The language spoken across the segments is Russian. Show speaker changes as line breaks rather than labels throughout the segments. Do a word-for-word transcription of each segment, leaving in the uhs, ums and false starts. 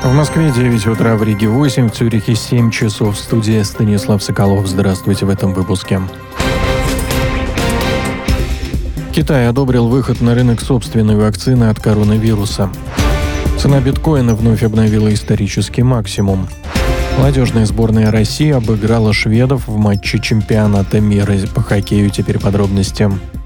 В Москве девять утра, в Риге восемь, в Цюрихе семь часов. В студии Станислав Соколов. Здравствуйте в этом выпуске. Китай одобрил выход на рынок собственной вакцины от коронавируса. Цена биткоина вновь обновила исторический максимум. Молодежная сборная России обыграла шведов в матче чемпионата мира по хоккею. Теперь подробности.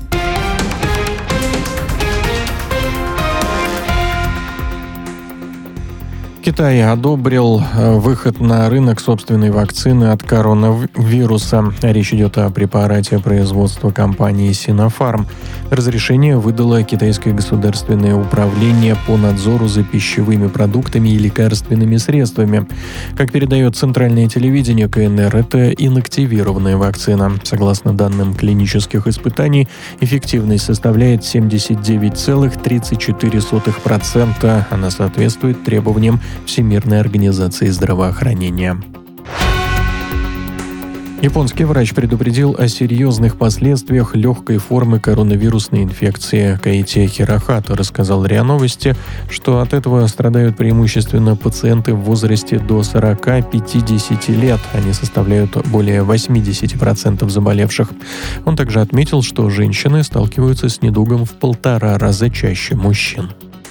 Китай одобрил выход на рынок собственной вакцины от коронавируса. Речь идет о препарате производства компании Sinopharm. Разрешение выдало Китайское государственное управление по надзору за пищевыми продуктами и лекарственными средствами. Как передает центральное телевидение КНР, это инактивированная вакцина. Согласно данным клинических испытаний, эффективность составляет семьдесят девять целых тридцать четыре сотых процента. Она соответствует требованиям Всемирной организации здравоохранения. Японский врач предупредил о серьезных последствиях легкой формы коронавирусной инфекции. Каити Хирохата рассказал РИА Новости, что от этого страдают преимущественно пациенты в возрасте до сорок-пятьдесят лет. Они составляют более восемьдесят процентов заболевших. Он также отметил, что женщины сталкиваются с недугом в полтора раза чаще мужчин.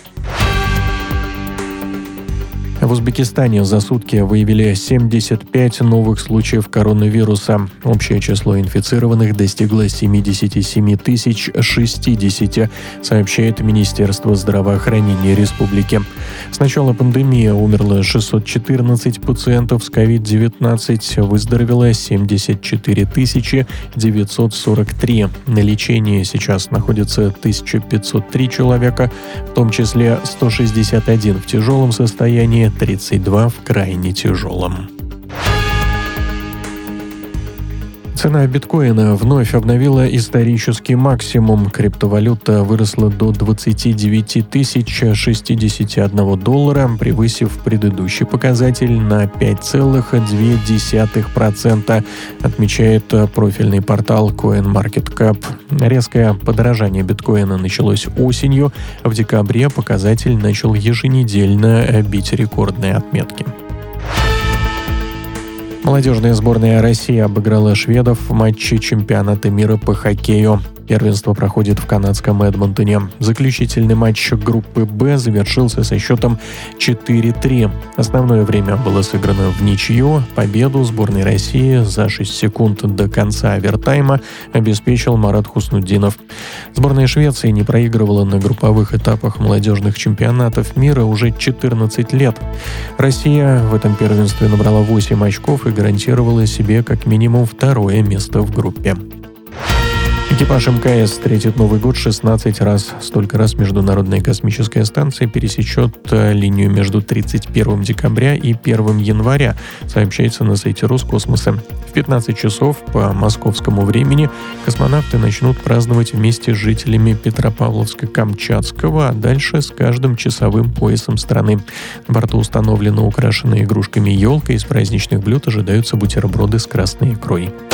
В Узбекистане за сутки выявили семьдесят пять новых случаев коронавируса. Общее число инфицированных достигло семьдесят семь тысяч шестьдесят, сообщает Министерство здравоохранения республики. С начала пандемии умерло шестьсот четырнадцать пациентов с ковид девятнадцать, выздоровело семьдесят четыре тысячи девятьсот сорок три. На лечении сейчас находится тысяча пятьсот три человека, в том числе сто шестьдесят один в тяжелом состоянии, тридцать два в крайне тяжелом. Цена биткоина вновь обновила исторический максимум. Криптовалюта выросла до двадцать девять тысяч шестьдесят один доллара, превысив предыдущий показатель на пять целых две десятых процента, отмечает профильный портал CoinMarketCap. Резкое подорожание биткоина началось осенью. В декабре показатель начал еженедельно бить рекордные отметки. Молодежная сборная России обыграла шведов в матче чемпионата мира по хоккею. Первенство проходит в канадском Эдмонтоне. Заключительный матч группы «Б» завершился со счетом четыре три. Основное время было сыграно в ничью. Победу сборной России за шесть секунд до конца овертайма обеспечил Марат Хуснутдинов. Сборная Швеции не проигрывала на групповых этапах молодежных чемпионатов мира уже четырнадцать лет. Россия в этом первенстве набрала восемь очков и гарантировала себе как минимум второе место в группе. Экипаж МКС встретит Новый год шестнадцать раз. Столько раз Международная космическая станция пересечет линию между тридцать первым декабря и первым января, сообщается на сайте Роскосмоса. В пятнадцать часов по московскому времени космонавты начнут праздновать вместе с жителями Петропавловска-Камчатского, а дальше с каждым часовым поясом страны. На борту установлена украшенная игрушками елка, из праздничных блюд ожидаются бутерброды с красной икрой.